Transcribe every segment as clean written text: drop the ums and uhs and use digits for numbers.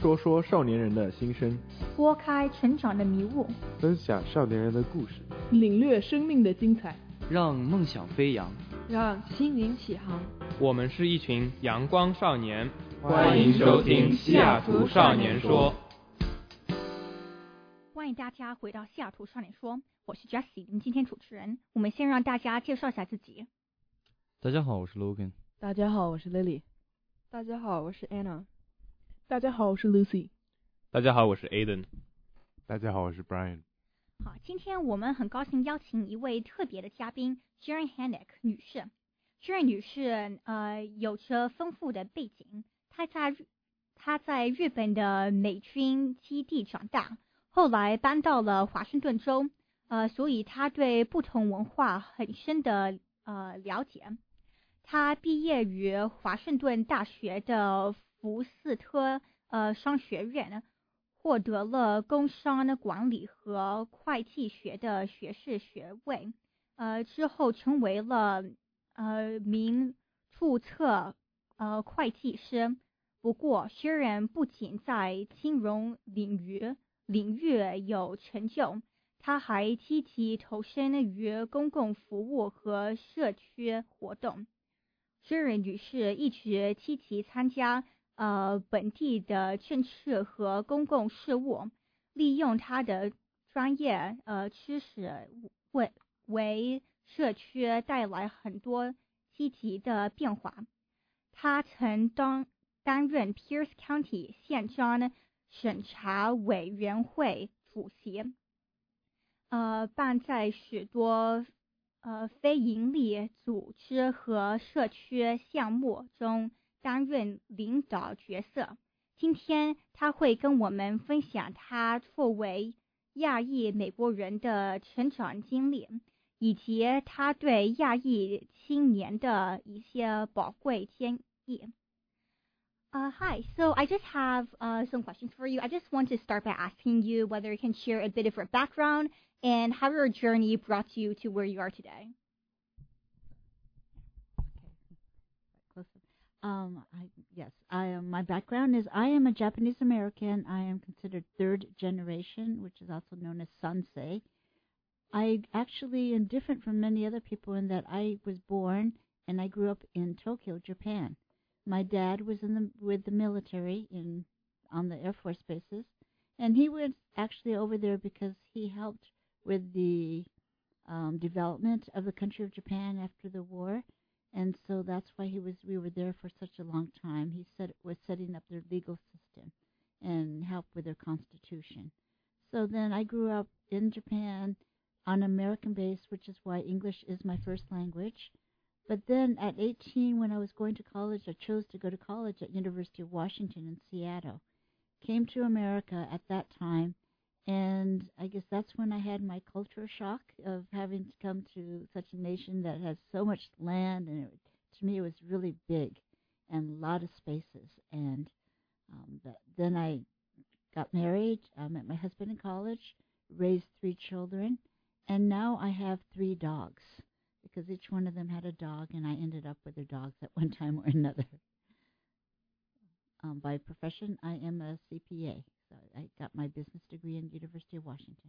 说说少年人的心声， 拨开成长的迷雾， 分享少年人的故事， 领略生命的精彩， 让梦想飞扬， 让心灵起航。 我们是一群阳光少年， 欢迎收听西雅图少年说。 欢迎大家回到西雅图少年说，我是 Jessie， 今天主持人。我们先让大家介绍一下自己。 大家好，我是 Logan。 大家好，我是 Lily。 大家好，我是 Anna。 大家好，我是 Lucy。 大家好，我是 Aiden。 大家好，我是 Brian。 好，今天我们很高兴邀请一位特别的嘉宾 Sharon Hannick 女士。Sharon 女士有着丰富的背景，她在日本的美军基地长大，后来搬到了华盛顿州，所以她对不同文化很深的了解。她毕业于华盛顿大学的福斯特商学院，获得了工商管理和会计学的学士学位，之后成为了名注册会计师。不过 Sharon 不仅在金融领域有成就，他还积极投身于公共服务和社区活动。Sharon 女士一直积极参加本地的政治和公共事务，利用她的专业知识为社区带来很多积极的变化。她曾担任 Pierce County 宪章审查委员会主席，办在许多非营利组织和社区项目中担任领导角色。今天他会跟我们分享他作为亚裔美国人的成长经历，以及他对亚裔青年的一些宝贵建议。Hi, so I just have some questions for you. I just want to start by asking you whether you can share a bit of your background and how your journey brought you to where you are today. My background is I am a Japanese American. I am considered third generation, which is also known as Sansei. I actually am different from many other people in that I was born and I grew up in Tokyo, Japan. My dad was with the military on the Air Force bases, and he was actually over there because he helped with the development of the country of Japan after the war. And so that's why we were there for such a long time. He was setting up their legal system and helped with their constitution. So then I grew up in Japan on American base, which is why English is my first language. But then at 18, when I was going to college, I chose to go to college at University of Washington in Seattle. Came to America at that time, and I guess that's when I had my culture shock of having to come to such a nation that has so much land, and to me it was really big and a lot of spaces. And then I got married, met my husband in college, raised 3 children, and now I have 3 dogs, because each one of them had a dog, and I ended up with their dogs at one time or another. By profession, I am a CPA. So I got my business degree in University of Washington.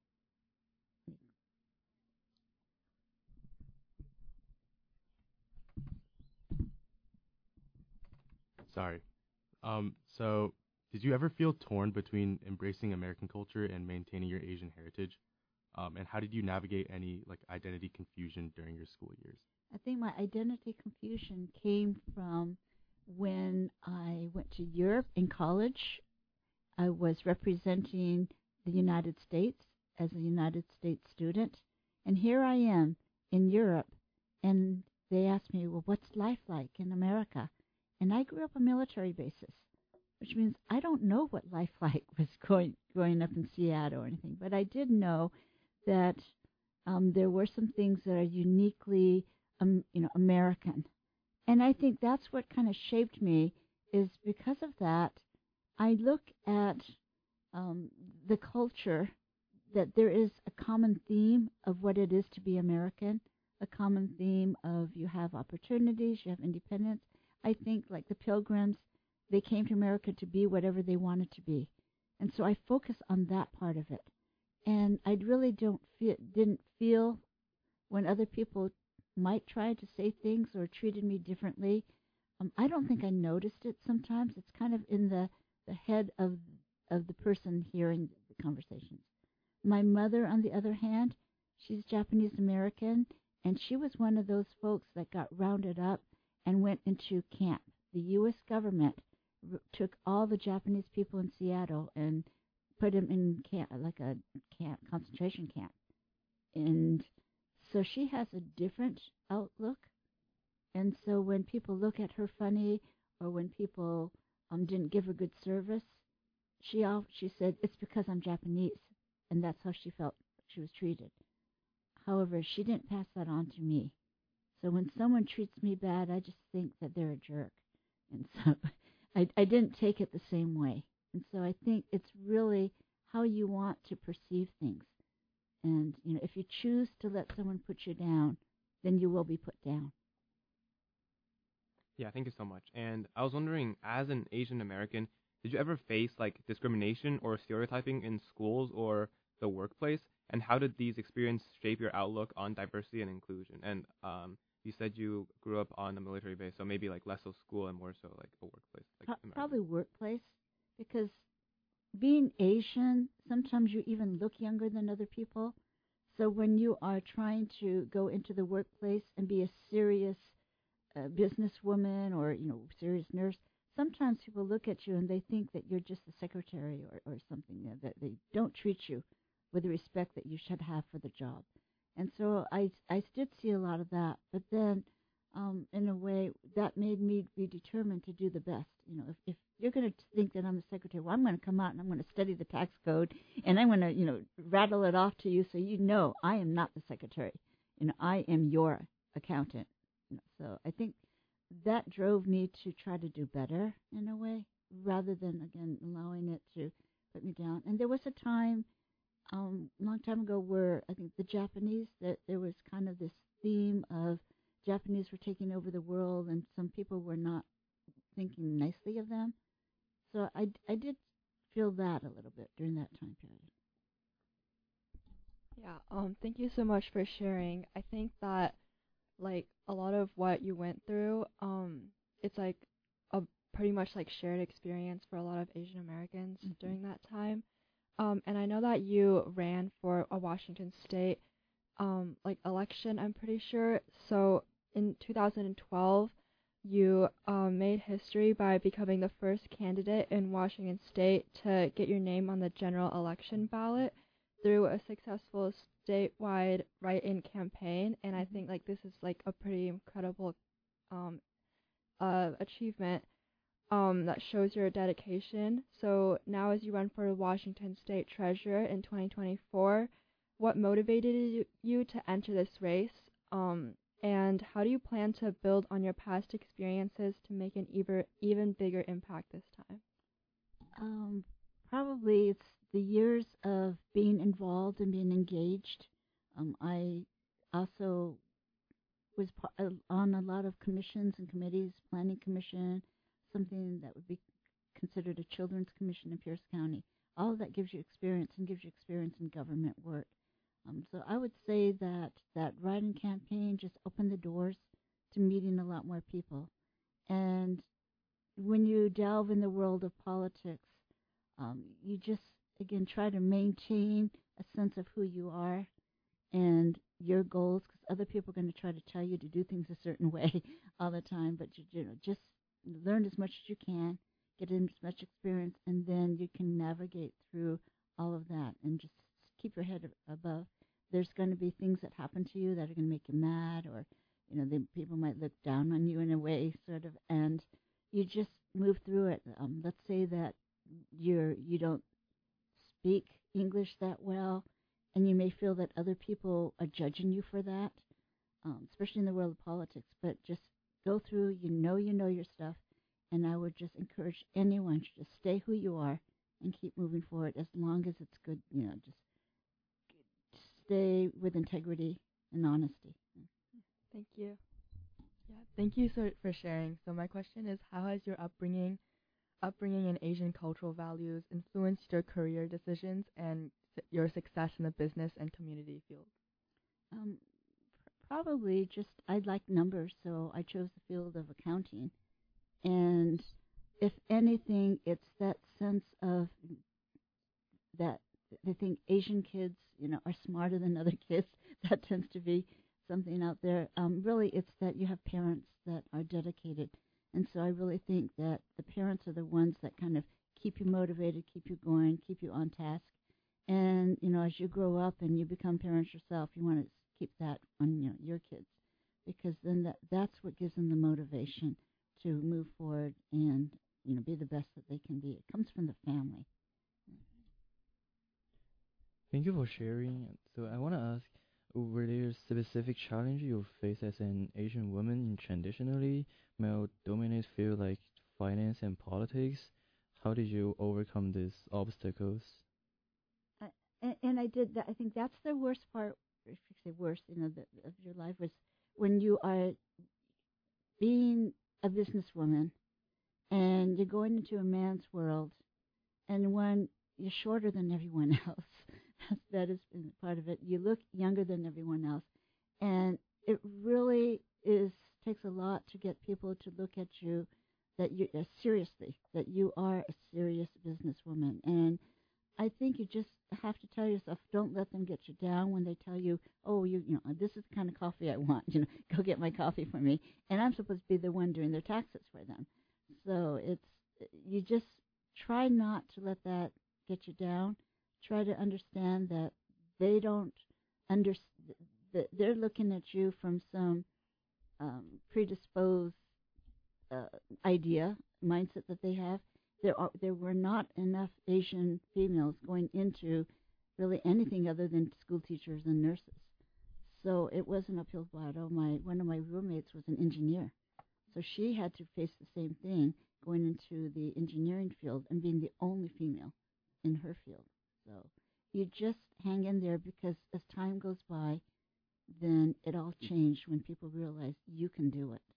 Sorry. So did you ever feel torn between embracing American culture and maintaining your Asian heritage? And how did you navigate any identity confusion during your school years? I think my identity confusion came from when I went to Europe in college. I was representing the United States as a United States student, and here I am in Europe, and they asked me, well, what's life like in America? And I grew up on military bases, which means I don't know what life like was growing up in Seattle or anything, but I did know that there were some things that are uniquely American. And I think that's what kind of shaped me, is because of that, I look at the culture, that there is a common theme of what it is to be American, a common theme of you have opportunities, you have independence. I think like the Pilgrims, they came to America to be whatever they wanted to be. And so I focus on that part of it. And I really didn't feel when other people might try to say things or treated me differently. I don't think I noticed it sometimes. It's kind of in the head of the person hearing the conversations. My mother, on the other hand, she's Japanese American, and she was one of those folks that got rounded up and went into camp. The U.S. government took all the Japanese people in Seattle and put them in camp, like a concentration camp. And so she has a different outlook. And so when people look at her funny, or when people didn't give her good service, she said, it's because I'm Japanese, and that's how she felt she was treated. However, she didn't pass that on to me. So when someone treats me bad, I just think that they're a jerk. And so I didn't take it the same way. And so I think it's really how you want to perceive things. And, if you choose to let someone put you down, then you will be put down. Yeah, thank you so much. And I was wondering, as an Asian American, did you ever face discrimination or stereotyping in schools or the workplace? And how did these experiences shape your outlook on diversity and inclusion? And you said you grew up on a military base, so maybe less so school and more so a workplace. Probably workplace, because being Asian, sometimes you even look younger than other people. So when you are trying to go into the workplace and be a serious businesswoman or serious nurse, sometimes people look at you and they think that you're just a secretary or something, that they don't treat you with the respect that you should have for the job. And so I did see a lot of that, but then in a way that made me be determined to do the best. If you're going to think that I'm the secretary, well, I'm going to come out and I'm going to study the tax code and I'm going to rattle it off to you so I am not the secretary. I am your accountant. So I think that drove me to try to do better in a way, rather than, again, allowing it to put me down. And there was a time, a long time ago, where I think the Japanese, that there was kind of this theme of Japanese were taking over the world and some people were not thinking nicely of them. So I did feel that a little bit during that time period. Yeah, thank you so much for sharing. I think that a lot of what you went through, it's a pretty much shared experience for a lot of Asian Americans during that time. And I know that you ran for a Washington State election, I'm pretty sure. So in 2012, you made history by becoming the first candidate in Washington State to get your name on the general election ballot through a successful statewide write-in campaign. And I think this is a pretty incredible achievement that shows your dedication. So now as you run for Washington State Treasurer in 2024, what motivated you to enter this race? And how do you plan to build on your past experiences to make an even bigger impact this time? Probably it's the years of being involved and being engaged. I also was on a lot of commissions and committees, planning commission, something that would be considered a children's commission in Pierce County. All of that gives you experience and gives you experience in government work. So I would say that write-in campaign just opened the doors to meeting a lot more people. And when you delve in the world of politics, you just, again, try to maintain a sense of who you are and your goals, because other people are going to try to tell you to do things a certain way all the time. But just learn as much as you can, get as much experience, and then you can navigate through all of that and just keep your head above. There's going to be things that happen to you that are going to make you mad, or people might look down on you in a way, sort of, and you just move through it. Let's say that you don't speak English that well, and you may feel that other people are judging you for that, especially in the world of politics. But just go through. You know your stuff, and I would just encourage anyone to just stay who you are and keep moving forward as long as it's good. Just stay with integrity and honesty. Thank you. Yeah, thank you for sharing. So my question is, how has your upbringing upbringing and Asian cultural values influenced your career decisions and your success in the business and community field? Probably just I like numbers, so I chose the field of accounting. And if anything, it's that sense of that they think Asian kids, are smarter than other kids. That tends to be something out there. Really, it's that you have parents that are dedicated. And so I really think that the parents are the ones that kind of keep you motivated, keep you going, keep you on task. And, as you grow up and you become parents yourself, you want to keep that on your kids, because then that's what gives them the motivation to move forward and, be the best that they can be. It comes from the family. Thank you for sharing. So I want to ask, were there specific challenges you face as an Asian woman in traditionally male-dominated field like finance and politics? How did you overcome these obstacles? And I did that. I think that's the worst part, if you say worst, of your life, was when you are being a businesswoman and you're going into a man's world, and when you're shorter than everyone else, that is part of it. You look younger than everyone else, and it really takes a lot to get people to look at you that you seriously, that you are a serious businesswoman. And I think you just have to tell yourself, don't let them get you down when they tell you, oh, this is the kind of coffee I want. Go get my coffee for me. And I'm supposed to be the one doing their taxes for them. So you just try not to let that get you down. Try to understand that they don't understand. They're looking at you from some predisposed mindset that they have. There were not enough Asian females going into really anything other than school teachers and nurses. So it was an uphill battle. One of my roommates was an engineer. So she had to face the same thing going into the engineering field and being the only female in her field. So you just hang in there, because as time goes by, then it all changed when people realized you can do it.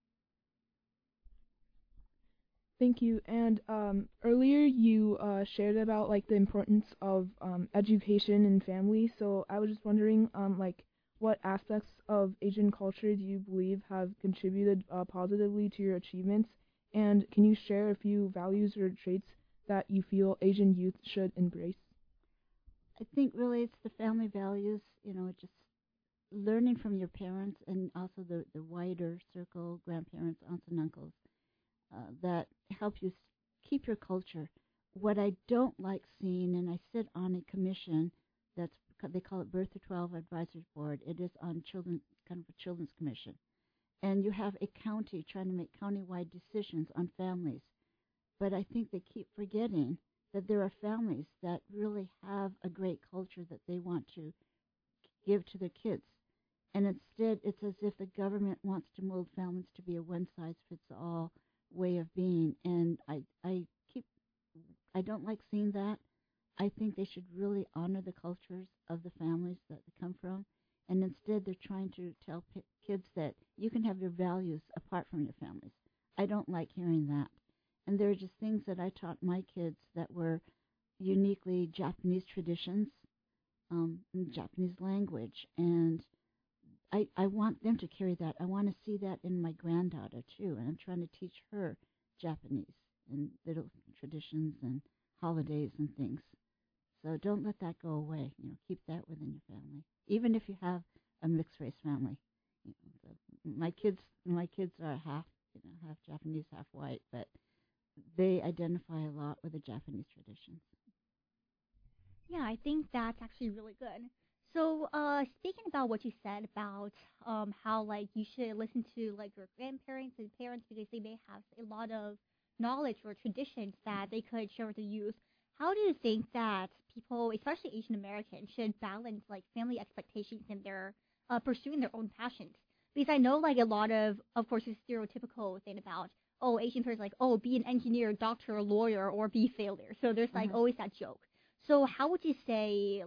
Thank you. And earlier you shared about the importance of education and family. So I was just wondering, what aspects of Asian culture do you believe have contributed positively to your achievements? And can you share a few values or traits that you feel Asian youth should embrace? I think really it's the family values. Just learning from your parents and also the wider circle, grandparents, aunts and uncles, that help you keep your culture. What I don't like seeing, and I sit on a commission they call it Birth to 12 Advisory Board. It is on children, kind of a children's commission. And you have a county trying to make county-wide decisions on families. But I think they keep forgetting that there are families that really have a great culture that they want to give to their kids. And instead, it's as if the government wants to mold families to be a one-size-fits-all way of being. And I don't like seeing that. I think they should really honor the cultures of the families that they come from. And instead, they're trying to tell kids that you can have your values apart from your families. I don't like hearing that. And there are just things that I taught my kids that were uniquely Japanese traditions, and Japanese language. And I want them to carry that. I want to see that in my granddaughter, too. And I'm trying to teach her Japanese and little traditions and holidays and things. So don't let that go away. Keep that within your family, even if you have a mixed race family. My kids are half Japanese, half white, but they identify a lot with the Japanese traditions. Yeah, I think that's actually really good. So, speaking about what you said about how you should listen to your grandparents and parents because they may have a lot of knowledge or traditions that they could share with the youth. How do you think that people, especially Asian Americans, should balance family expectations and their pursuing their own passions? Because I know a lot of course, the stereotypical thing about Asian parents be an engineer, doctor, lawyer, or be failure. So there's always that joke. So how would you say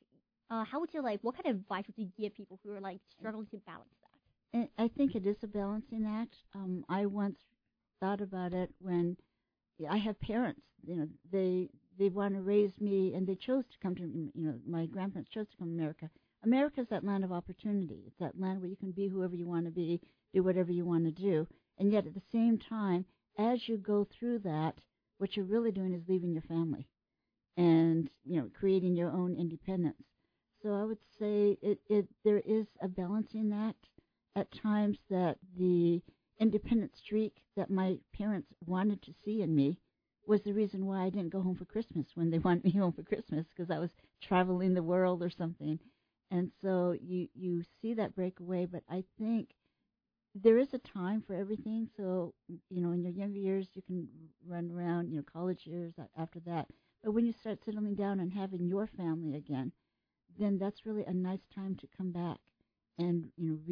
what kind of advice would you give people who are struggling to balance that? And I think it is a balancing act. I once thought about it when I have parents. They want to raise me, and they chose to come to. My grandparents chose to come to America. America's that land of opportunity. It's that land where you can be whoever you want to be, do whatever you want to do, and yet at the same time, as you go through that, what you're really doing is leaving your family, and creating your own independence. So I would say there is a balancing act at times, that the independent streak that my parents wanted to see in me was the reason why I didn't go home for Christmas when they wanted me home for Christmas, because I was traveling the world or something. And so you see that breakaway, but I think there is a time for everything. So, in your younger years, you can run around, college years after that. But when you start settling down and having your family again, then that's really a nice time to come back and,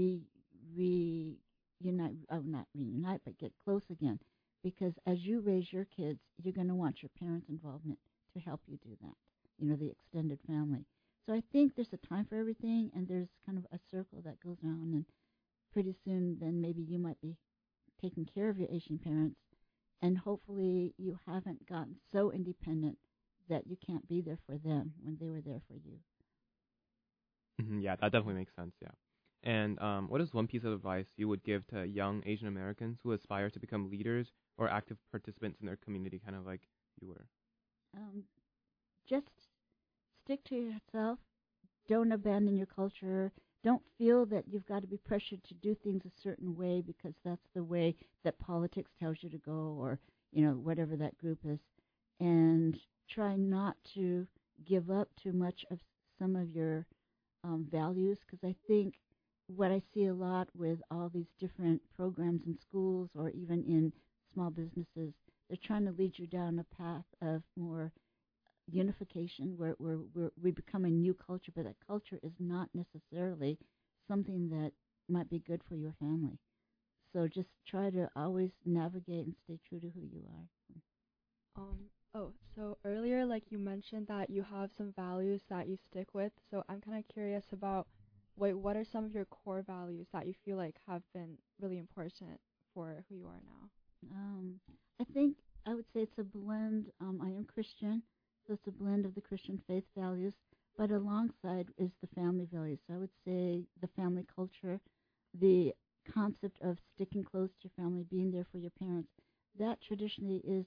not reunite, but get close again. Because as you raise your kids, you're going to want your parents' involvement to help you do that, the extended family. So I think there's a time for everything, and there's kind of a circle that goes around, and pretty soon then maybe you might be taking care of your Asian parents, and hopefully you haven't gotten so independent that you can't be there for them when they were there for you. Yeah, that definitely makes sense, yeah. And what is one piece of advice you would give to young Asian Americans who aspire to become leaders or active participants in their community, kind of like you were? Just stick to yourself. Don't abandon your culture. Don't feel that you've got to be pressured to do things a certain way because that's the way that politics tells you to go, or, whatever that group is. And try not to give up too much of some of your values, because I think what I see a lot with all these different programs in schools or even in small businesses, they're trying to lead you down a path of more unification where we become a new culture, but that culture is not necessarily something that might be good for your family. So just try to always navigate and stay true to who you are. So earlier, you mentioned that you have some values that you stick with. So I'm kind of curious about what are some of your core values that you feel like have been really important for who you are now? I think I would say it's a blend. I am Christian, so it's a blend of the Christian faith values, but alongside is the family values. So I would say the family culture, the concept of sticking close to your family, being there for your parents. That traditionally is,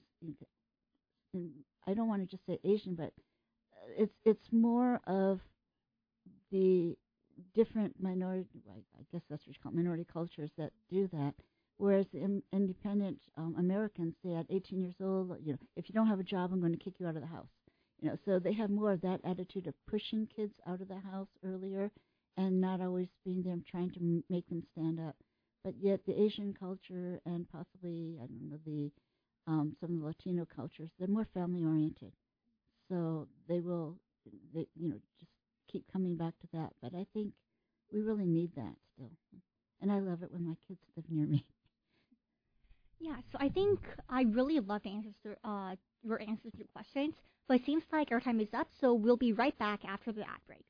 I don't want to just say Asian, but it's more of the different minority, I guess that's what you call it, minority cultures that do that. Whereas the independent Americans say at 18 years old, if you don't have a job, I'm going to kick you out of the house. So they have more of that attitude of pushing kids out of the house earlier and not always being there trying to make them stand up. But yet the Asian culture and possibly, some of the Latino cultures, they're more family oriented. So they just keep coming back to that. But I think we really need that still. And I love it when my kids live near me. Yeah, so I think I really love the answers to your answers to your questions, but it seems like our time is up, so we'll be right back after the ad break.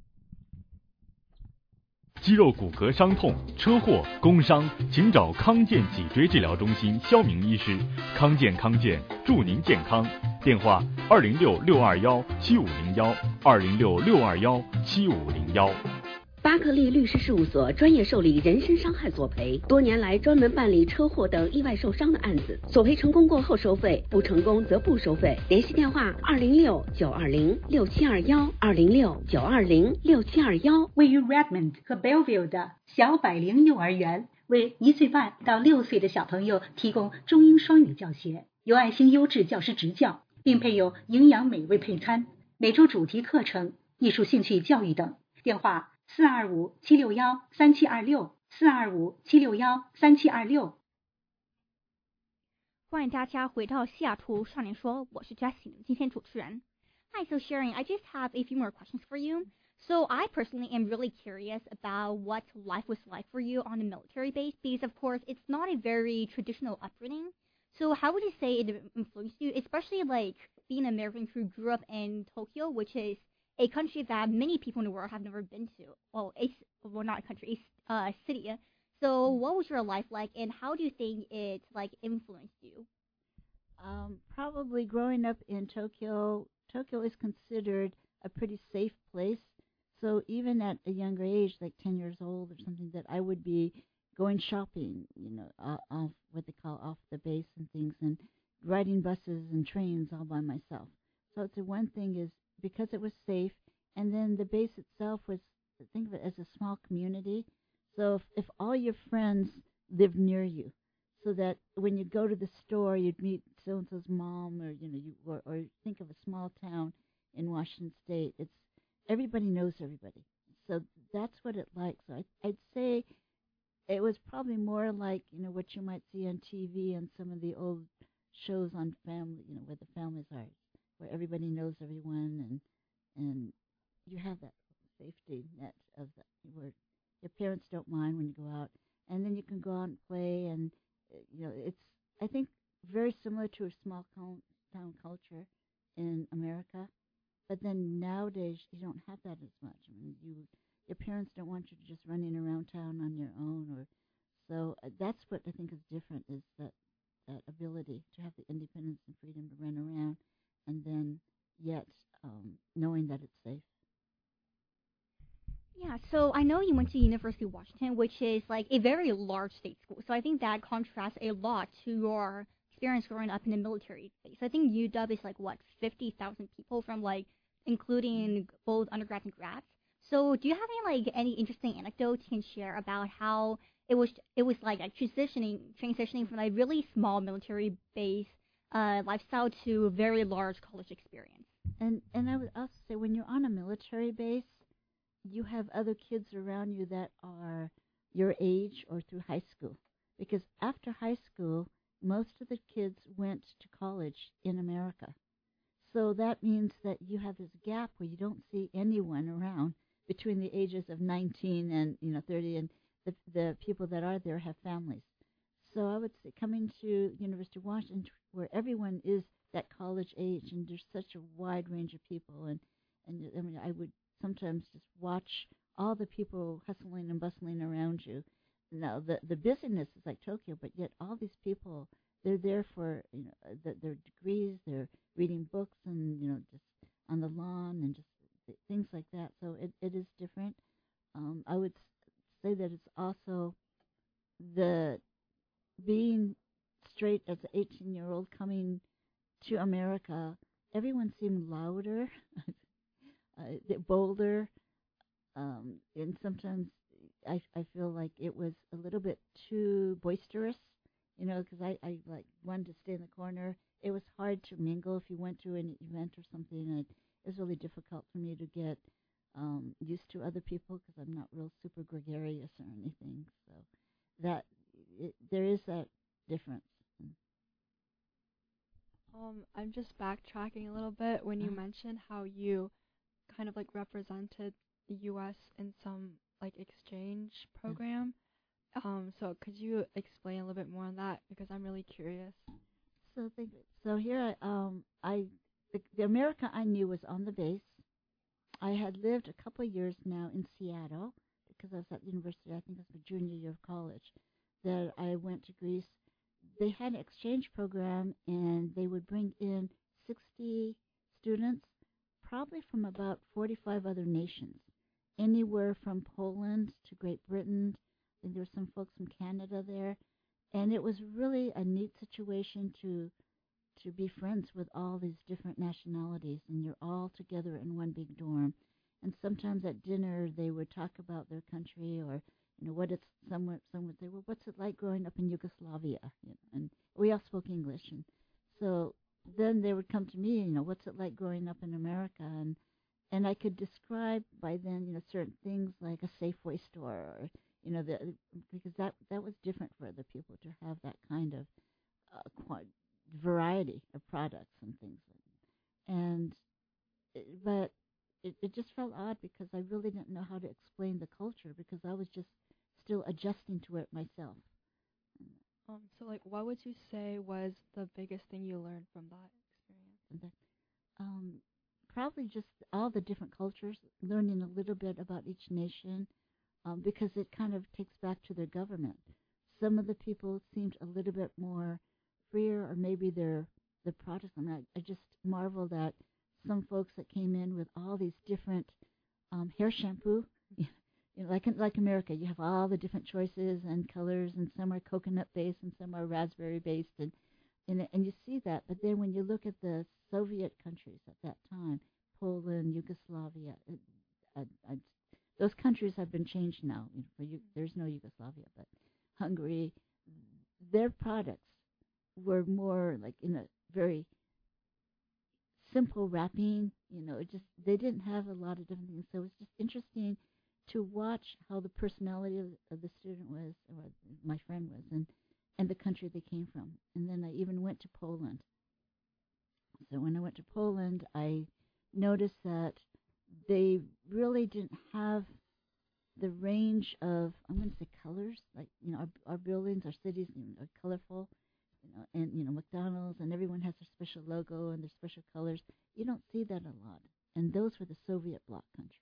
肌肉骨骼伤痛、车祸、工伤，请找康健脊椎治疗中心肖明医师。康健，祝您健康。电话206-621-7501，206-621-7501。 巴克利律师事务所专业受理人身伤害索赔，多年来专门办理车祸等意外受伤的案子，索赔成功过后收费，不成功则不收费。联系电话206-920-6721，206-920-6721。 位于 Redmond 和 Bellevue 的小百灵幼儿园为1岁半到6岁的小朋友提供中英双语教学，有爱心优质教师执教，并配有营养美味配餐，每周主题课程、艺术兴趣教育等。电话425-761-3726，425-761-3726。 欢迎大家回到西雅图少年说，我是 Jessie， 今天主持人。Hi, so Sharon, I just have a few more questions for you. So I personally am really curious about what life was like for you on a military base, because of course it's not a very traditional upbringing. So how would you say it influenced you, especially being an American who grew up in Tokyo, which is a country that many people in the world have never been to. Well, not a country, a city. So what was your life like, and how do you think it influenced you? Probably growing up in Tokyo, Tokyo is considered a pretty safe place. So even at a younger age, like 10 years old or something, that I would be going shopping, off what they call off the base and things, and riding buses and trains all by myself. So it's the one thing is because it was safe, and then the base itself was, think of it as a small community. So if all your friends lived near you, so that when you go to the store, you'd meet so and so's mom, or think of a small town in Washington State. It's everybody knows everybody. So that's what it like. So I'd say it was probably more like what you might see on TV and some of the old shows on family, where the families are, where everybody knows everyone, and you have that safety net of that, where your parents don't mind when you go out, and then you can go out and play, and it's, I think, very similar to a small town culture in America. But then nowadays you don't have that as much. I mean, your parents don't want you just running around town on your own, or so that's what I think is different, is that ability to have the independence and freedom to run around, and then yet knowing that it's safe. Yeah, so I know you went to University of Washington, which is like a very large state school. So I think that contrasts a lot to your experience growing up in a military base. I think UW is like, what, 50,000 people from like, including both undergrads and grads. So do you have any interesting anecdotes you can share about how it was like transitioning from a really small military base lifestyle to a very large college experience? And I would also say, when you're on a military base, you have other kids around you that are your age or through high school. Because after high school, most of the kids went to college in America. So that means that you have this gap where you don't see anyone around between the ages of 19 and 30, and the people that are there have families. So I would say, coming to University of Washington, where everyone is that college age, and there's such a wide range of people, and I mean, I would sometimes just watch all the people hustling and bustling around you. Now, the busyness is like Tokyo, but yet all these people, they're there for their degrees, they're reading books, and just on the lawn, and just things like that. So it is different. I would say that it's also the being straight as an 18-year-old coming to America. Everyone seemed louder, bolder, and sometimes I feel like it was a little bit too boisterous, because I like wanted to stay in the corner. It was hard to mingle if you went to an event or something, and it was really difficult for me to get used to other people, because I'm not real super gregarious or anything. So there is that difference. I'm just backtracking a little bit when you mentioned how you kind of like represented the U.S. in some like exchange program. So could you explain a little bit more on that, because I'm really curious. So here the America I knew was on the base. I had lived a couple of years now in Seattle, because I was at the university. I think it was my junior year of college that I went to Greece. They had an exchange program, and they would bring in 60 students, probably from about 45 other nations, anywhere from Poland to Great Britain. I think there were some folks from Canada there, and it was really a neat situation to be friends with all these different nationalities, and you're all together in one big dorm. And sometimes at dinner they would talk about their country, or what it's. Some would say, well, what's it like growing up in Yugoslavia? And we all spoke English, and so then they would come to me, what's it like growing up in America? And I could describe by then, certain things like a Safeway store, or because that was different for other people to have that kind of variety of products and things. But it just felt odd, because I really didn't know how to explain the culture, because I was just still adjusting to it myself. So like, what would you say was the biggest thing you learned from that experience? Probably just all the different cultures, learning a little bit about each nation, because it kind of takes back to their government. Some of the people seemed a little bit more freer, or maybe their the products. I mean, I just marvel that some folks that came in with all these different hair shampoo. You know, like America, you have all the different choices and colors, and some are coconut based and some are raspberry based, and you see that. But then when you look at the Soviet countries at that time, Poland, Yugoslavia, those countries have been changed now. There's no Yugoslavia, but Hungary, their products were more like in a very simple wrapping. You know, they didn't have a lot of different things. So it was just interesting to watch how the personality of the student was, or my friend was, and the country they came from. And then I even went to Poland. So when I went to Poland, I noticed that they really didn't have the range of, I'm going to say colors, like, you know, our buildings, our cities, you know, are colorful, you know, and, you know, McDonald's, and everyone has their special logo and their special colors. You don't see that a lot. And those were the Soviet bloc countries.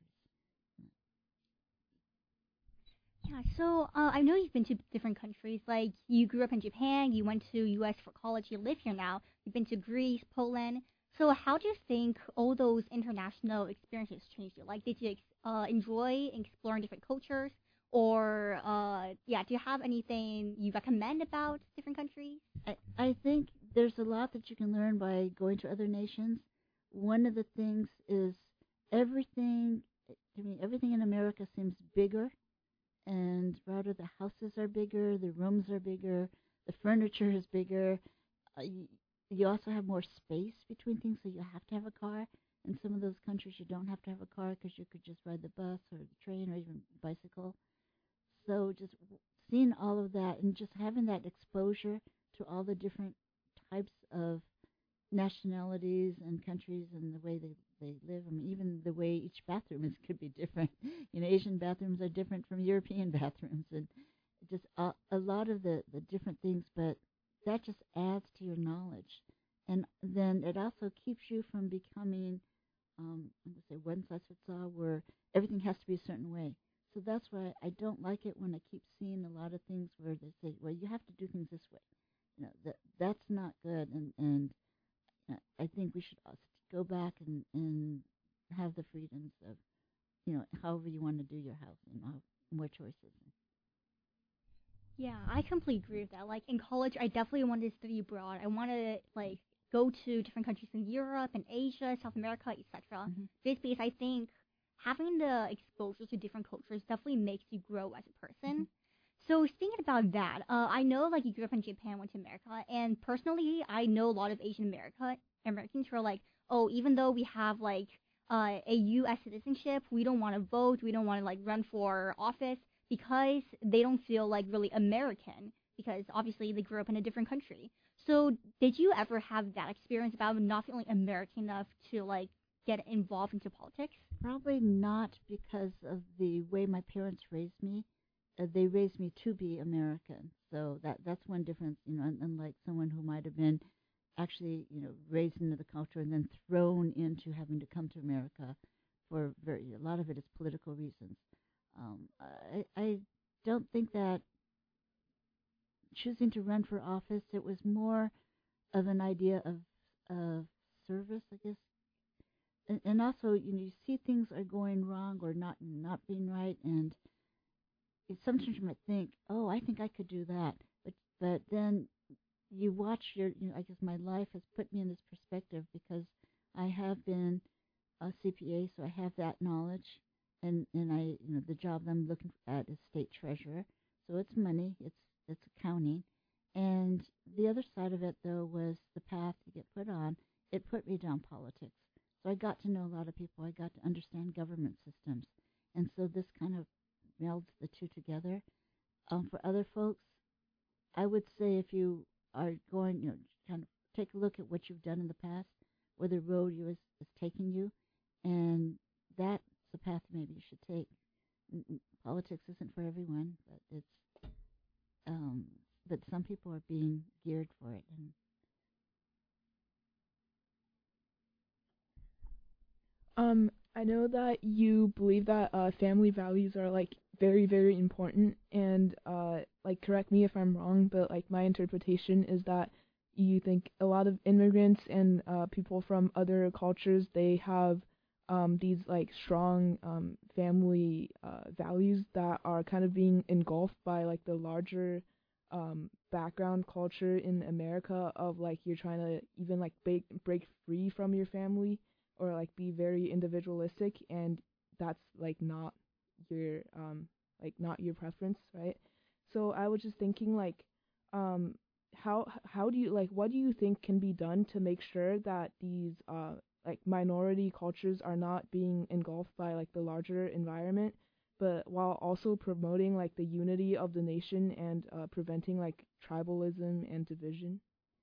Yeah, so I know you've been to different countries. Like, you grew up in Japan, you went to U.S. for college, you live here now. You've been to Greece, Poland. So how do you think all those international experiences changed you? Like, did you enjoy exploring different cultures? Or, do you have anything you recommend about different countries? I think there's a lot that you can learn by going to other nations. One of the things is everything in America seems bigger. And rather, the houses are bigger, the rooms are bigger, the furniture is bigger. You also have more space between things, so you have to have a car. In some of those countries, you don't have to have a car because you could just ride the bus or the train or even bicycle. So just seeing all of that and just having that exposure to all the different types of nationalities and countries and the way they live. I mean, even the way each bathroom could be different. You know, Asian bathrooms are different from European bathrooms, and just a lot of the different things. But that just adds to your knowledge, and then it also keeps you from becoming, I'm going to say, one size fits all, where everything has to be a certain way. So that's why I don't like it when I keep seeing a lot of things where they say, well, you have to do things this way. You know, that's not good, and I think we should go back and have the freedoms of, you know, however you want to do your house and more choices. Yeah, I completely agree with that. Like, in college, I definitely wanted to study abroad. I wanted to, like, go to different countries in Europe and Asia, South America, etc. Just because I think having the exposure to different cultures definitely makes you grow as a person. So thinking about that, I know, like, you grew up in Japan, went to America, and personally, I know a lot of Asian Americans who are like, oh, even though we have, like, a U.S. citizenship, we don't want to vote, we don't want to, like, run for office, because they don't feel, like, really American, because obviously they grew up in a different country. So did you ever have that experience about not feeling American enough to, like, get involved into politics? Probably not, because of the way my parents raised me. They raised me to be American, so that's one difference, you know, unlike someone who might have been actually, you know, raised into the culture and then thrown into having to come to America for a lot of it is political reasons. I don't think that choosing to run for office, it was more of an idea of service, I guess, and also, you know, you see things are going wrong or not being right, and sometimes you might think, oh, I think I could do that, but then you watch I guess my life has put me in this perspective because I have been a CPA, so I have that knowledge, and I, you know, the job I'm looking at is state treasurer, so it's money, it's accounting, and the other side of it, though, was the path you get put on. It put me down politics, so I got to know a lot of people, I got to understand government systems, and so this kind of melds the two together. For other folks, I would say if you are going, you know, kind of take a look at what you've done in the past, where the road is taking you, and that's the path maybe you should take. Politics isn't for everyone, but it's, but some people are being geared for it. I know that you believe that family values are like very, very important, and like correct me if I'm wrong, but like my interpretation is that you think a lot of immigrants and people from other cultures, they have these like strong family values that are kind of being engulfed by like the larger background culture in America of like you're trying to even like break free from your family or like be very individualistic, and that's like not your preference, right? So I was just thinking like how do you like what do you think can be done to make sure that these like minority cultures are not being engulfed by like the larger environment, but while also promoting like the unity of the nation and preventing like tribalism and division?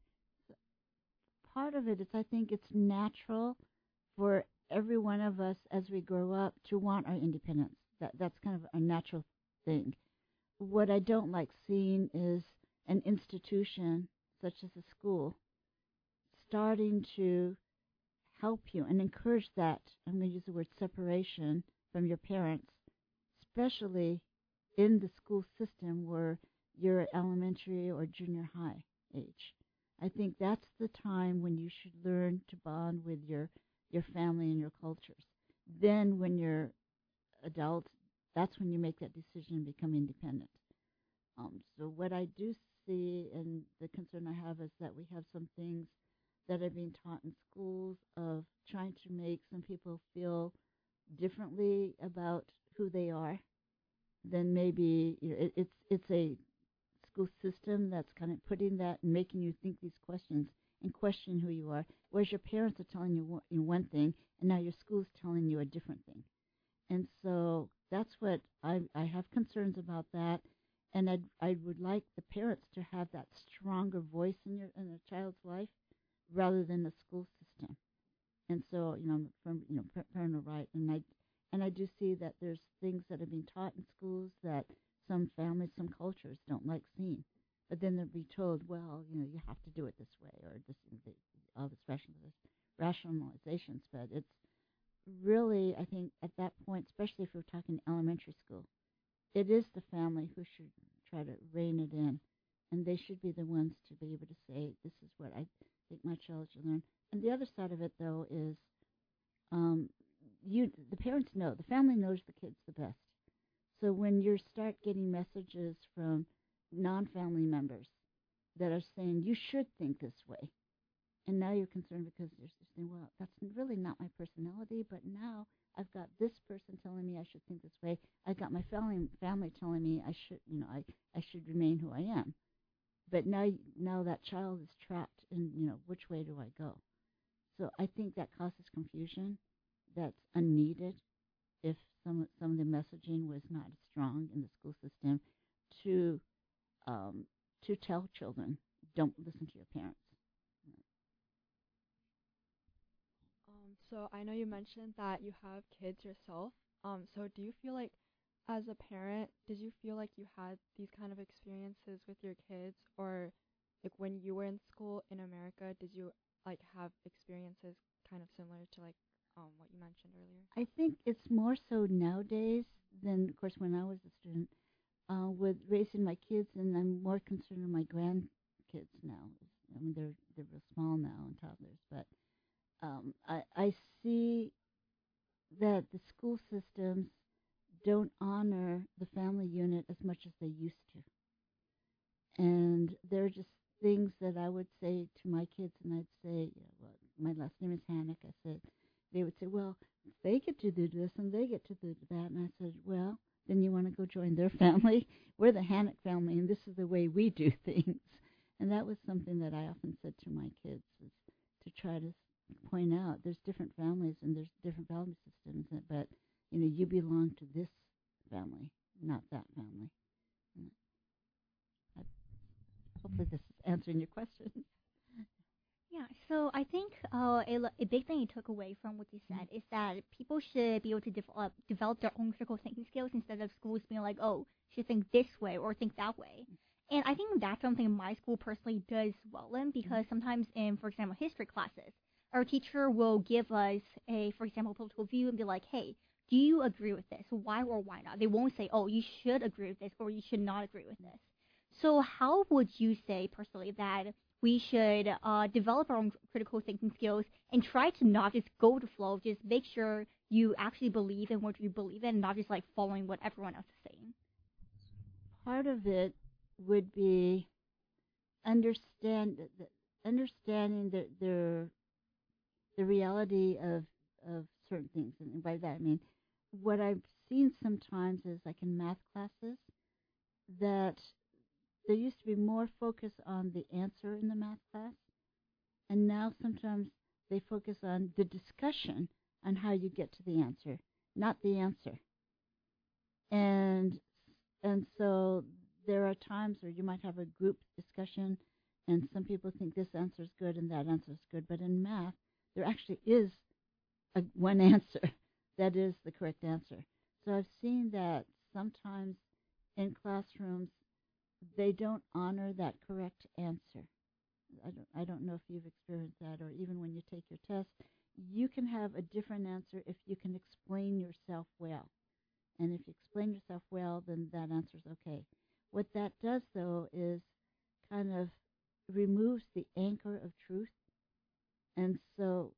Part of it is I think it's natural for every one of us as we grow up to want our independence. That's kind of a natural thing. What I don't like seeing is an institution such as a school starting to help you and encourage that, I'm going to use the word separation from your parents, especially in the school system where you're at elementary or junior high age. I think that's the time when you should learn to bond with your family and your cultures. Then when you're adult, that's when you make that decision and become independent. So what I do see, and the concern I have, is that we have some things that are being taught in schools of trying to make some people feel differently about who they are. Then maybe it's a school system that's kind of putting that and making you think these questions and question who you are, whereas your parents are telling you one thing, and now your school's telling you a different thing. And so that's what I have concerns about that. And I would like the parents to have that stronger voice in a child's life rather than the school system. And so, from parental right, and I do see that there's things that are being taught in schools that some families, some cultures don't like seeing. But then they'll be told, well, you have to do it this way, or all this rationalizations. But it's really, I think, at that point, especially if we're talking elementary school, it is the family who should try to rein it in, and they should be the ones to be able to say, this is what I think my child should learn. And the other side of it, though, is the parents know, the family knows the kids the best. So when you start getting messages from non-family members that are saying, you should think this way, and now you're concerned because you're saying, well, that's really not my personality, but now I've got this person telling me I should think this way. I've got my family telling me I should, I should remain who I am. But now that child is trapped in, which way do I go? So I think that causes confusion that's unneeded if some of the messaging was not as strong in the school system to tell children, don't listen to your parents. So I know you mentioned that you have kids yourself. So do you feel like, as a parent, did you feel like you had these kind of experiences with your kids, or like when you were in school in America, did you like have experiences kind of similar to like what you mentioned earlier? I think it's more so nowadays than, of course, when I was a student with raising my kids, and I'm more concerned with my grandkids now. I mean, they're real small now and toddlers, but I see that the school systems don't honor the family unit as much as they used to. And there are just things that I would say to my kids, and I'd say, well, my last name is Hannock. I said, they would say, well, they get to do this and they get to do that. And I said, well, then you want to go join their family? We're the Hannock family, and this is the way we do things. And that was something that I often said to my kids, is to try to point out there's different families and there's different value systems, but you belong to this family, not that family. Hopefully this is answering your question. Yeah, so I think a big thing you took away from what you said is that people should be able to develop their own critical thinking skills instead of schools being like, oh, you should think this way or think that way. And I think that's something my school personally does well in, because sometimes in, for example, history classes, our teacher will give us for example, political view and be like, hey, do you agree with this? Why or why not? They won't say, oh, you should agree with this or you should not agree with this. So how would you say personally that we should develop our own critical thinking skills and try to not just go with the flow, just make sure you actually believe in what you believe in and not just like following what everyone else is saying. Part of it would be understanding the reality of certain things. And by that I mean, what I've seen sometimes is like in math classes that there used to be more focus on the answer in the math class, and now sometimes they focus on the discussion on how you get to the answer, not the answer. And so there are times where you might have a group discussion and some people think this answer is good and that answer is good, but in math there actually is one answer that is the correct answer. So I've seen that sometimes in classrooms they don't honor that correct answer. I don't know if you've experienced that, or even when you take your test, you can have a different answer if you can explain yourself well. And if you explain yourself well, then that answer is okay. What that does, though, is kind of removes the anchor of truth. And so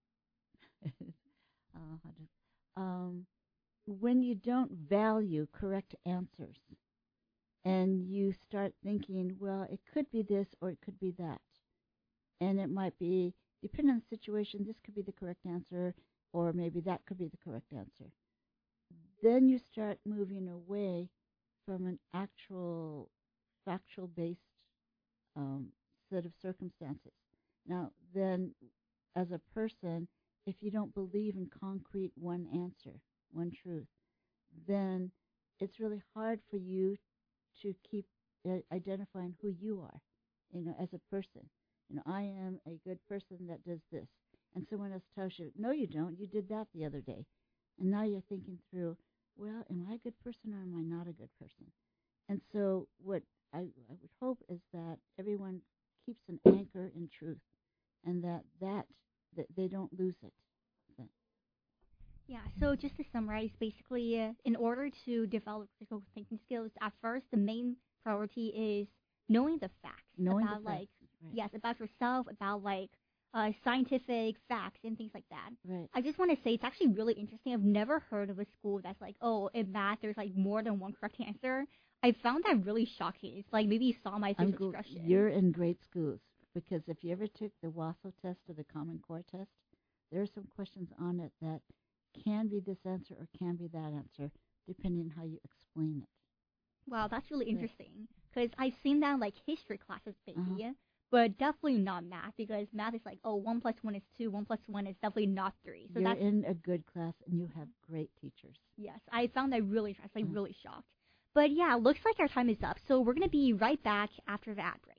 when you don't value correct answers and you start thinking, well, it could be this or it could be that, and it might be, depending on the situation, this could be the correct answer or maybe that could be the correct answer, then you start moving away from an actual factual-based set of circumstances. Now, then, as a person, if you don't believe in concrete one answer, one truth, then it's really hard for you to keep identifying who you are, as a person. I am a good person that does this. And someone else tells you, no, you don't. You did that the other day. And now you're thinking through, well, am I a good person or am I not a good person? And so what I would hope is that everyone keeps an anchor in truth and that they don't lose it. Yeah, so just to summarize, basically, in order to develop critical thinking skills, at first, the main priority is knowing the facts. About right. Yes, about yourself, about scientific facts and things like that. Right. I just want to say it's actually really interesting. I've never heard of a school that's like, oh, in math there's more than one correct answer. I found that really shocking. It's like maybe you saw my facial expression. You're in great schools, because if you ever took the WASO test or the Common Core test, there are some questions on it that can be this answer or can be that answer, depending on how you explain it. Wow, that's really interesting, because I've seen that in history classes, maybe, but definitely not math, because math is 1 + 1 is 2, 1 + 1 is definitely not 3. So you're in a good class and you have great teachers. Yes, I found that really interesting, really shocked. But yeah, looks like our time is up, so we're going to be right back after the ad break.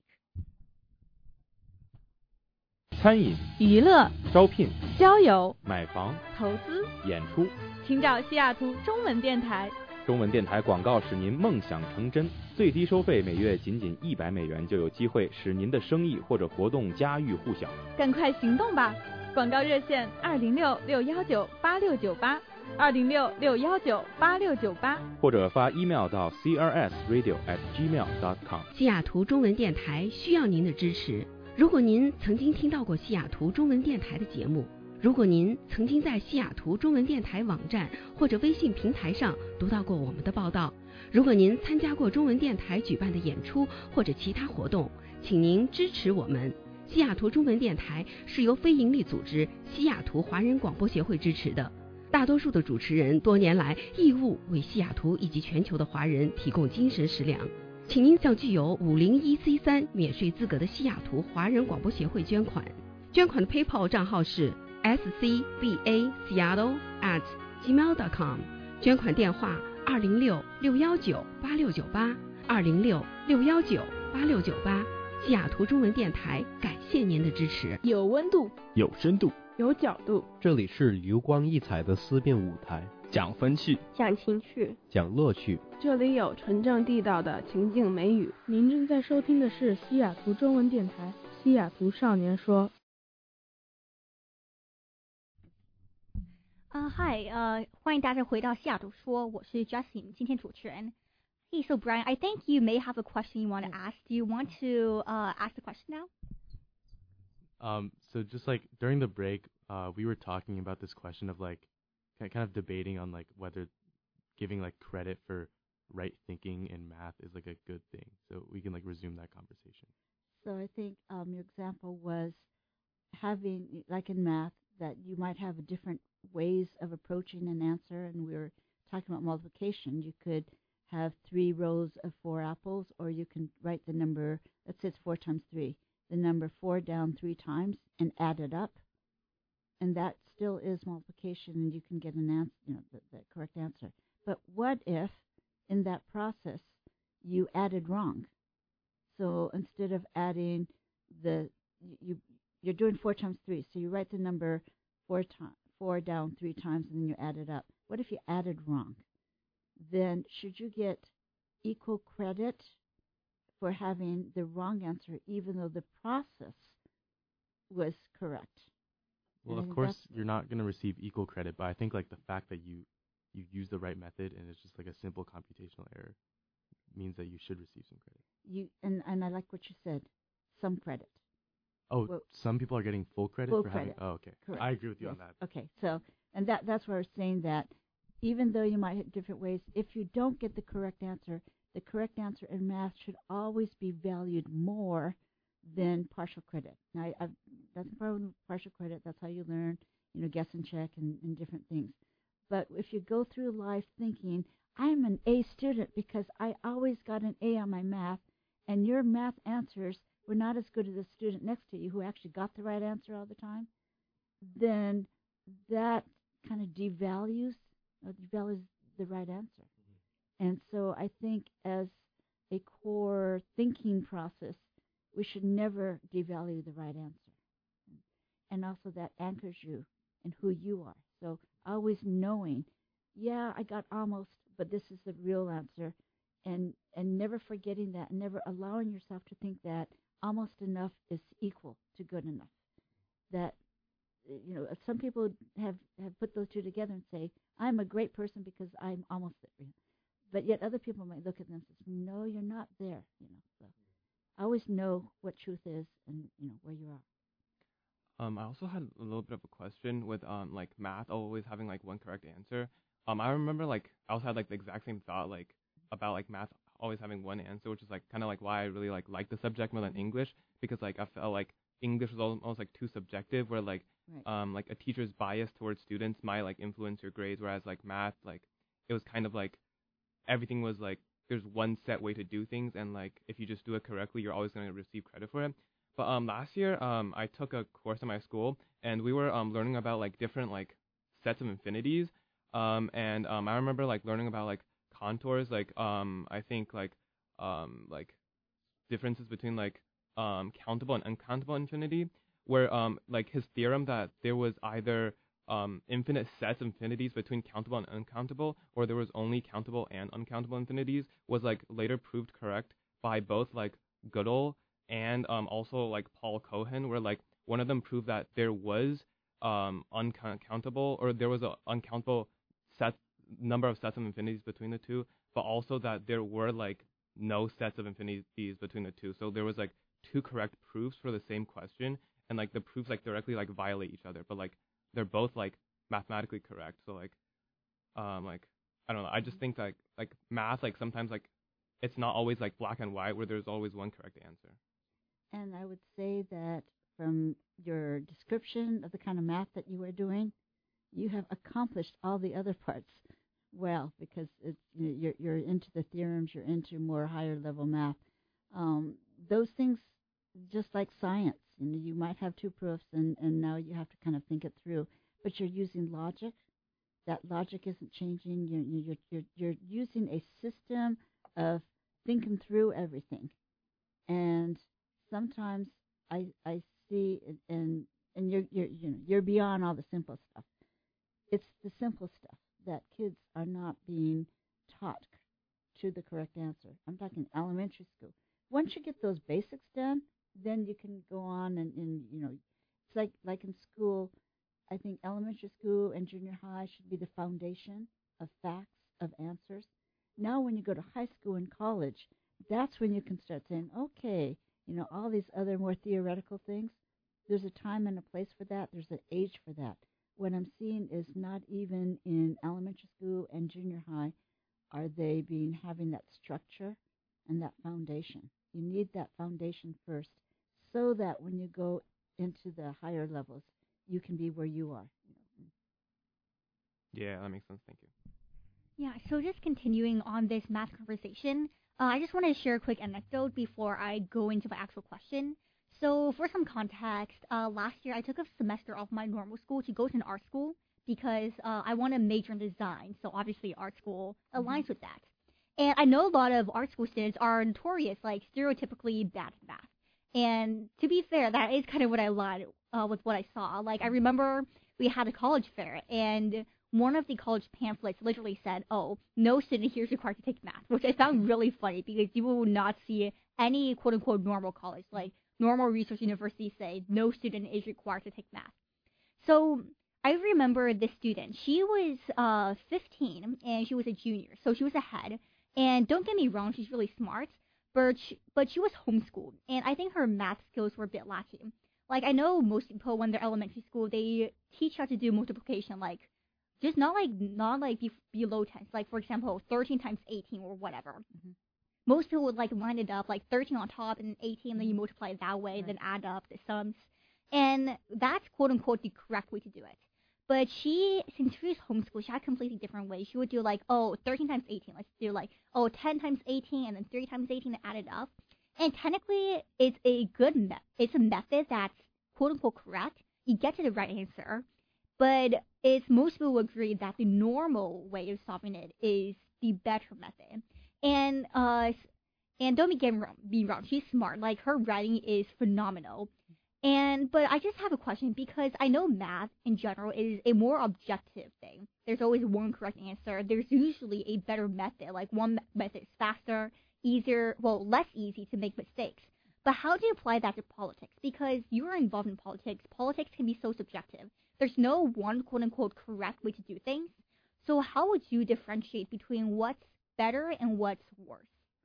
餐饮、 娱乐、 招聘、 交友、 买房、 投资、 演出， 请找西雅图中文电台。 中文电台广告使您梦想成真，最低收费每月仅$100就有机会使您的生意或者活动家喻户晓。 赶快行动吧！广告热线206-619-8698，206-619-8698， 或者发 email 到 crsradio@gmail.com。 西雅图中文电台需要您的支持。如果您曾经听到过西雅图中文电台的节目，如果您曾经在西雅图中文电台网站或者微信平台上读到过我们的报道，如果您参加过中文电台举办的演出或者其他活动，请您支持我们。西雅图中文电台是由非营利组织西雅图华人广播协会支持的，大多数的主持人多年来义务为西雅图以及全球的华人提供精神食粮。请您向具有501C3免税资格的西雅图华人广播协会捐款。捐款的 PayPal 账号是 scbaseattle@gmail.com， 捐款电话206-619-8698 206-619-8698。西雅图中文电台感谢您的支持。 有温度， 有深度， 有角度， 这里是油光溢彩的思辨舞台， 讲风趣， 讲情趣， 讲乐趣， 这里有纯正地道的情景美语。 您正在收听的是西雅图中文电台西雅图少年说。 Hi， 欢迎大家回到西雅图说，我是 Jessie， 今天主持人。Hey, so Brian, I think you may have a question you want to ask. Do you want to ask the question now? So just like during the break, we were talking about this question of like kind of debating on like whether giving like credit for right thinking in math is like a good thing. So we can like resume that conversation. So I think your example was having, like in math, that you might have different ways of approaching an answer, and we were talking about multiplication. You could have 3 rows of 4 apples, or you can write the number, let's say it's 4 times 3, the number 4 down 3 times and add it up, and that still is multiplication, and you can get an answer, the correct answer. But what if in that process you added wrong? So instead of adding you're doing 4 times 3, so you write the number 4 down 3 times, and then you add it up. What if you added wrong? Then should you get equal credit for having the wrong answer, even though the process was correct? Well, of course, you're not going to receive equal credit, but I think like the fact that you use the right method and it's just like a simple computational error means that you should receive some credit. And I like what you said, some credit. Oh, well, some people are getting full credit for having. Oh, okay. Correct. I agree with you yes. on that. Okay, so and that's why we're saying that even though you might have different ways, if you don't get the correct answer in math should always be valued more than partial credit. Now, that's the problem with partial credit. That's how you learn, guess and check and different things. But if you go through life thinking, I'm an A student because I always got an A on my math, and your math answers were not as good as the student next to you who actually got the right answer all the time, then that kind of devalues the right answer. Mm-hmm. And so I think as a core thinking process, we should never devalue the right answer. And also that anchors you in who you are. So always knowing, yeah, I got almost, but this is the real answer. And never forgetting that, and never allowing yourself to think that almost enough is equal to good enough. That, some people have put those two together and say, I'm a great person because I'm almost there. But yet other people might look at them and say, no, you're not there. So always know what truth is and, where you are. I also had a little bit of a question with like math always having like one correct answer. I remember like I also had like the exact same thought like about like math always having one answer, which is like kind of like why I really like the subject more than English, because like I felt like English was almost like too subjective, where like like a teacher's bias towards students might like influence your grades, whereas like math, like it was kind of like everything was like there's one set way to do things, and like if you just do it correctly, you're always going to receive credit for it. But last year I took a course in my school, and we were learning about like different like sets of infinities, and I remember like learning about like contours, like I think like differences between like countable and uncountable infinity, where like his theorem that there was either infinite sets of infinities between countable and uncountable, or there was only countable and uncountable infinities, was like later proved correct by both like Gödel and also like Paul Cohen, where like one of them proved that there was uncountable, or there was an uncountable number of sets of infinities between the two, but also that there were like no sets of infinities between the two. So there was like 2 correct proofs for the same question, and like the proofs like directly like violate each other, but like they're both like mathematically correct. So like I don't know, I just think like math, like sometimes like it's not always like black and white where there's always one correct answer. And I would say that from your description of the kind of math that you are doing, you have accomplished all the other parts well, because it's you're into the theorems, you're into more higher level math. Those things, just like science, you might have 2 proofs, and now you have to kind of think it through. But you're using logic. That logic isn't changing. You're using a system of thinking through everything. And sometimes I see, and you're beyond all the simple stuff. It's the simple stuff that kids are not being taught to the correct answer. I'm talking elementary school. Once you get those basics done, then you can go on and it's like in school. I think elementary school and junior high should be the foundation of facts, of answers. Now when you go to high school and college, that's when you can start saying, okay, all these other more theoretical things, there's a time and a place for that. There's an age for that. What I'm seeing is not even in elementary school and junior high are they having that structure and that foundation. You need that foundation first so that when you go into the higher levels, you can be where you are. Yeah, that makes sense. Thank you. Yeah, so just continuing on this math conversation, I just want to share a quick anecdote before I go into my actual question. So for some context, last year I took a semester off my normal school to go to an art school because I want to major in design. So obviously art school aligns with that. And I know a lot of art school students are notorious, like stereotypically bad at math. And to be fair, that is kind of what I lied with what I saw. Like I remember we had a college fair, and one of the college pamphlets literally said, "Oh, no student here is required to take math," which I found really funny because you will not see any quote-unquote normal college, like normal research universities say no student is required to take math. So I remember this student. She was 15 and she was a junior, so she was ahead. And don't get me wrong, she's really smart, but she was homeschooled, and I think her math skills were a bit lacking. Like I know most people when they're elementary school, they teach how to do multiplication, like just not below 10. Like for example, 13 times 18 or whatever. Mm-hmm. Most people would like line it up like 13 on top and 18, and then you multiply it that way, then add up the sums. And that's quote unquote the correct way to do it. But since she was homeschooled, she had a completely different way. She would do like, 13 times 18. Let's do like, 10 times 18 and then 3 times 18 and add it up. And technically, it's a good it's a method that's quote unquote correct. You get to the right answer. But most people will agree that the normal way of solving it is the better method. And don't get me wrong, she's smart. Like her writing is phenomenal. But I just have a question because I know math in general is a more objective thing. There's always one correct answer. There's usually a better method. Like one method is faster, easier, less easy to make mistakes. But how do you apply that to politics? Because you're involved in politics. Politics can be so subjective. There's no one quote-unquote correct way to do things. So how would you differentiate between what's better and what's worse?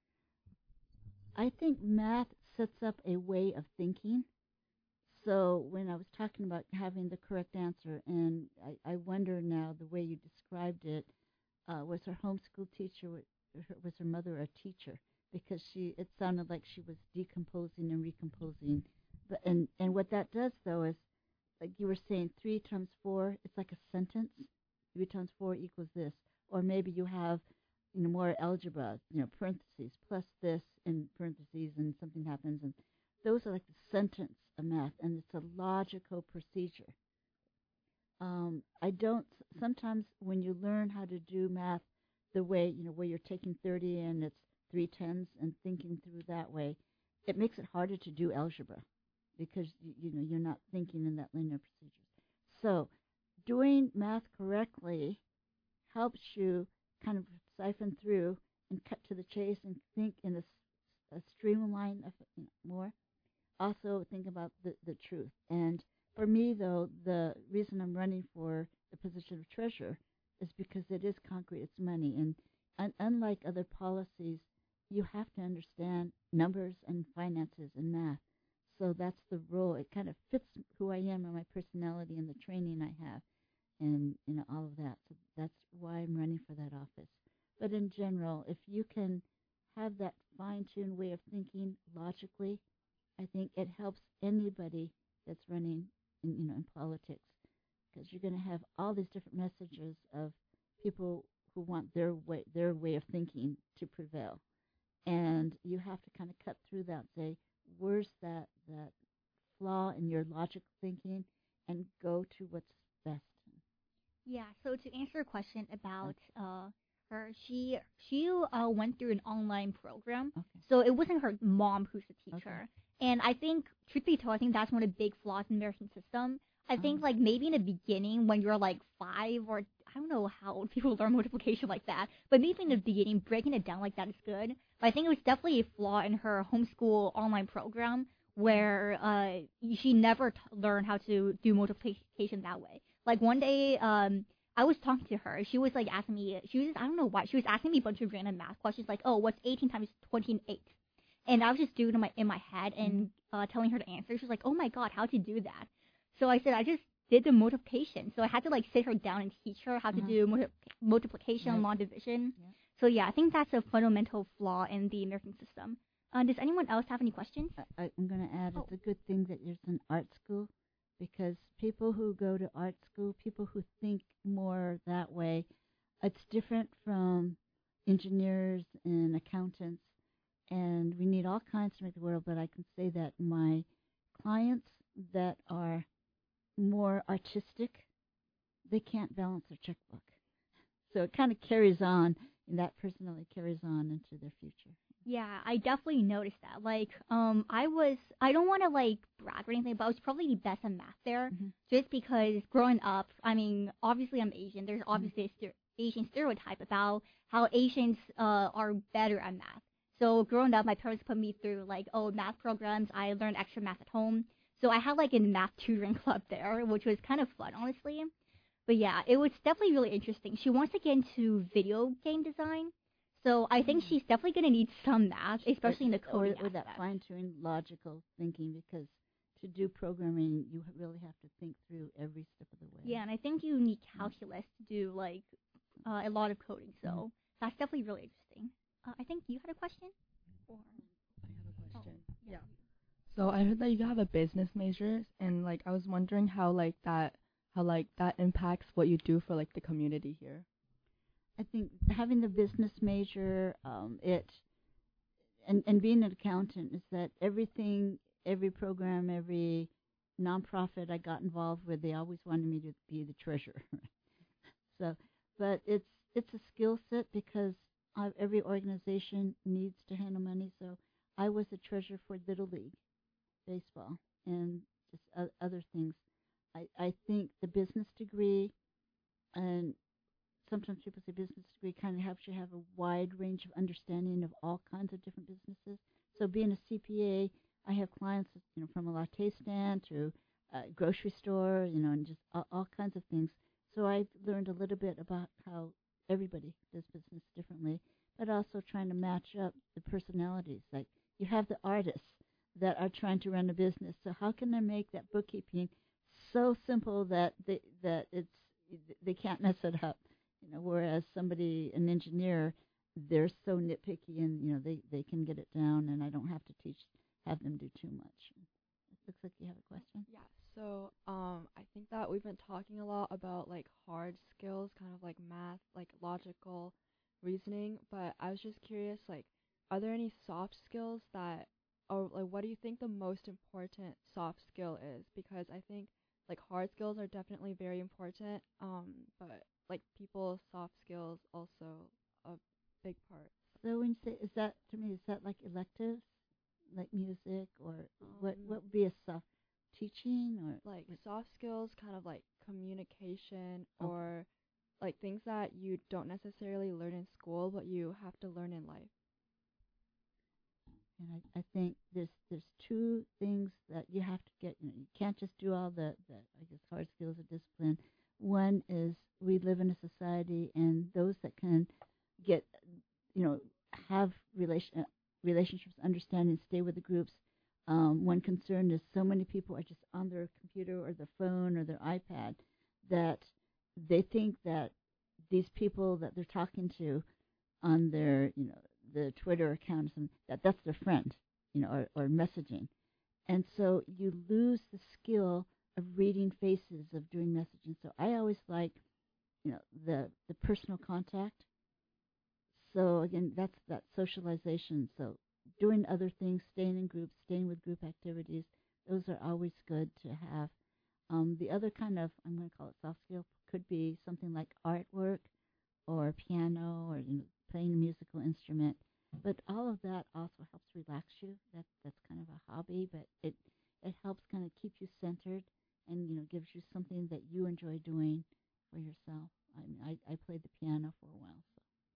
I think math sets up a way of thinking. So when I was talking about having the correct answer, and I wonder now the way you described it, was her homeschool teacher, was her mother a teacher? Because it sounded like she was decomposing and recomposing. But, and what that does, though, is, like you were saying, 3 times 4, it's like a sentence. 3 times 4 equals this. Or maybe you have, more algebra, parentheses, plus this in parentheses, and something happens, and those are like the sentence of math, and it's a logical procedure. Sometimes when you learn how to do math the way, where you're taking 30 and it's 3 tens and thinking through that way, it makes it harder to do algebra because, you're not thinking in that linear procedure. So doing math correctly helps you kind of siphon through and cut to the chase and think in a streamline of more. Also think about the truth. And for me, though, the reason I'm running for the position of treasurer is because it is concrete, it's money. And unlike other policies, you have to understand numbers and finances and math. So that's the role. It kind of fits who I am and my personality and the training I have and all of that. So that's why I'm running for that office. But in general, if you can have that fine-tuned way of thinking logically, I think it helps anybody that's running in politics, because you're going to have all these different messages of people who want their way of thinking to prevail, and you have to kind of cut through that and say, where's that flaw in your logical thinking, and go to what's best. Yeah. So to answer a question about her, she went through an online program, so it wasn't her mom who's the teacher. Okay. And I think, truth be told, I think that's one of the big flaws in the American system. I think, like, maybe in the beginning when you're, like, 5 or I don't know how old people learn multiplication like that, but maybe in the beginning, breaking it down like that is good. But I think it was definitely a flaw in her homeschool online program where she never learned how to do multiplication that way. Like, one day, I was talking to her. She was, like, asking me, I don't know why, she was asking me a bunch of random math questions, like, what's 18 times 28? And I was just doing it in my head, and telling her the answer. She was like, "Oh my God, how'd you do that?" So I said, "I just did the multiplication." So I had to like sit her down and teach her how to do multiplication and long division. So yeah, I think that's a fundamental flaw in the American system. Does anyone else have any questions? I'm going to add, it's a good thing that there's an art school, because people who go to art school, people who think more that way, it's different from engineers and accountants, and we need all kinds to make the world, but I can say that my clients that are more artistic, they can't balance their checkbook. So it kind of carries on, and that personality carries on into their future. Yeah, I definitely noticed that. Like, I don't want to like brag or anything, but I was probably the best in math there, just because growing up, I mean, obviously I'm Asian. There's obviously a Asian stereotype about how Asians are better at math. So growing up, my parents put me through like, math programs. I learned extra math at home. So I had like a math tutoring club there, which was kind of fun, honestly. But yeah, it was definitely really interesting. She wants to get into video game design. So I think she's definitely going to need some math, especially in the coding or that fine-tuned logical thinking, because to do programming, you really have to think through every step of the way. Yeah, and I think you need calculus to do like a lot of coding. So that's definitely really interesting. I think you had a question? Or I have a question. Yeah. So I heard that you have a business major, and like I was wondering how that impacts what you do for like the community here. I think having the business major, and being an accountant is that everything, every program, every nonprofit I got involved with, they always wanted me to be the treasurer. So, but it's a skill set, because every organization needs to handle money. So I was the treasurer for Little League baseball and just other things. I think the business degree, and sometimes people say business degree kind of helps you have a wide range of understanding of all kinds of different businesses. So being a CPA, I have clients, from a latte stand to a grocery store, and just all kinds of things. So I've learned a little bit about how everybody does business differently, but also trying to match up the personalities. Like you have the artists that are trying to run a business. So how can they make that bookkeeping so simple that they can't mess it up? Whereas an engineer, they're so nitpicky, and they can get it down, and I don't have to have them do too much. It looks like you have a question. Yeah. So I think that we've been talking a lot about like hard skills, kind of like math, like logical reasoning. But I was just curious, like, are there any soft skills or like, what do you think the most important soft skill is? Because I think like hard skills are definitely very important, but like people's soft skills also a big part. So when you say, is that like electives, like music, or what would be a soft teaching, or like soft skills, kind of like communication, or like things that you don't necessarily learn in school, but you have to learn in life. And I think there's two things that you have to get. You can't just do all the I guess hard skills or discipline. One is we live in a society, and those that can get, have relationships, understanding, stay with the groups. One concern is so many people are just on their computer or their phone or their iPad that they think that these people that they're talking to on their, the Twitter accounts, and that's their friend, or messaging. And so you lose the skill of reading faces, of doing messaging. So I always like, the personal contact. So again, that's that socialization. So doing other things, staying in groups, staying with group activities, those are always good to have. The other kind of, I'm going to call it soft skill, could be something like artwork or piano, or playing a musical instrument. But all of that also helps relax you. That's kind of a hobby, but it helps kind of keep you centered, and gives you something that you enjoy doing for yourself. I played the piano for a while.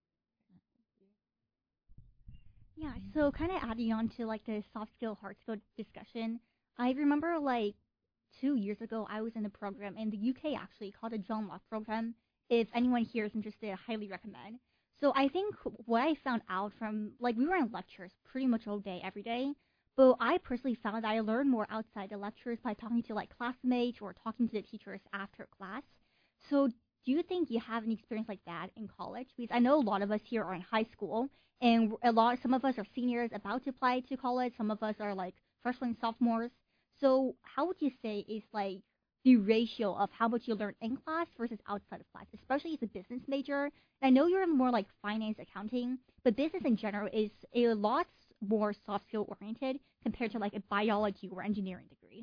Yeah, so kind of adding on to like the soft skill, hard skill discussion, I remember like 2 years ago I was in a program in the UK actually called the John Locke program. If anyone here is interested, I highly recommend. So I think what I found out from, like, we were in lectures pretty much all day, every day, But I personally found that I learned more outside the lectures by talking to like classmates or talking to the teachers after class. So do you think you have an experience like that in college? Because I know a lot of us here are in high school, and some of us are seniors about to apply to college. Some of us are like freshmen, sophomores. So how would you say is like the ratio of how much you learn in class versus outside of class, especially as a business major? And I know you're more like finance, accounting, but business in general is a lot more soft skill oriented compared to like a biology or engineering degree.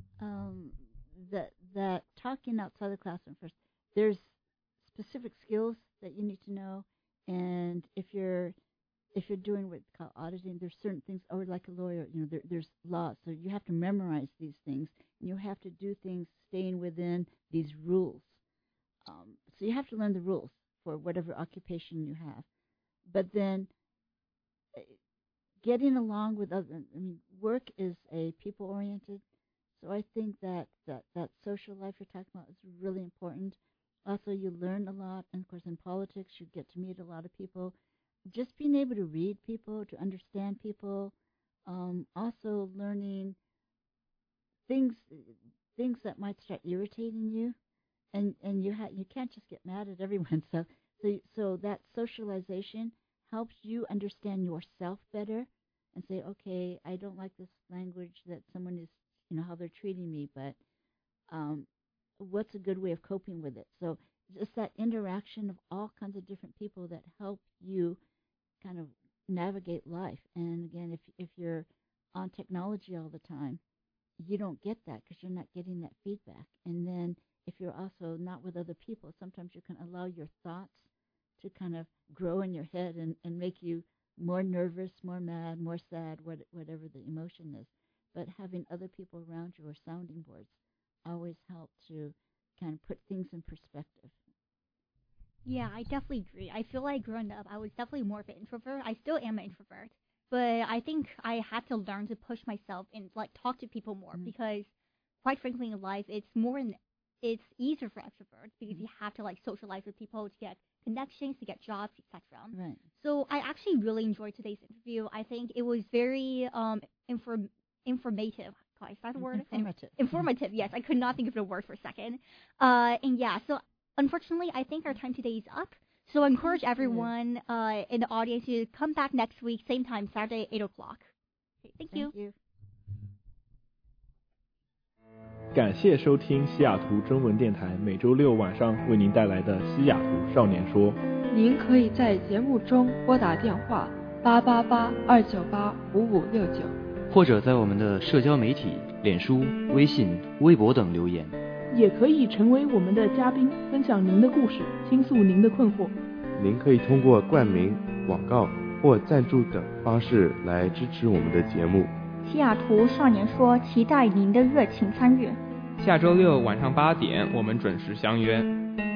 That talking outside the classroom first, there's specific skills that you need to know, and if you're doing what's called auditing, there's certain things, or like a lawyer, there's laws, so you have to memorize these things, and you have to do things staying within these rules. So you have to learn the rules for whatever occupation you have. But then getting along with others, work is a people-oriented, so I think that social life you're talking about is really important. Also, you learn a lot, and of course in politics you get to meet a lot of people. Just being able to read people, to understand people, also learning things that might start irritating you, and you can't just get mad at everyone. So that socialization helps you understand yourself better and say, okay, I don't like this language that someone is, how they're treating me, but what's a good way of coping with it? So just that interaction of all kinds of different people that help you kind of navigate life. And again, if you're on technology all the time, you don't get that because you're not getting that feedback. And then if you're also not with other people, sometimes you can allow your thoughts to kind of grow in your head and make you more nervous, more mad, more sad, whatever the emotion is. But having other people around you or sounding boards always help to kind of put things in perspective. Yeah, I definitely agree. I feel like growing up, I was definitely more of an introvert. I still am an introvert, but I think I had to learn to push myself and like talk to people more because, quite frankly, in life, it's easier for extroverts because you have to like socialize with people to get connections, to get jobs, etc. Right. So I actually really enjoyed today's interview. I think it was very informative. Is that the word? Informative. Informative, yes. I could not think of the word for a second. And yeah, so unfortunately, I think our time today is up. So I encourage everyone in the audience to come back next week, same time, Saturday, 8 o'clock. Okay, thank you. Thank you. 感谢收听西雅图中文电台每周六晚上为您带来的西雅图少年说。 您可以在节目中拨打电话888-298-5569， 或者在我们的社交媒体脸书、微信、微博等留言。 也可以成为我们的嘉宾，分享您的故事，倾诉您的困惑。 您可以通过冠名、广告或赞助等方式来支持我们的节目。 西雅图少年说，期待您的热情参与。 下周六晚上8点，我们准时相约。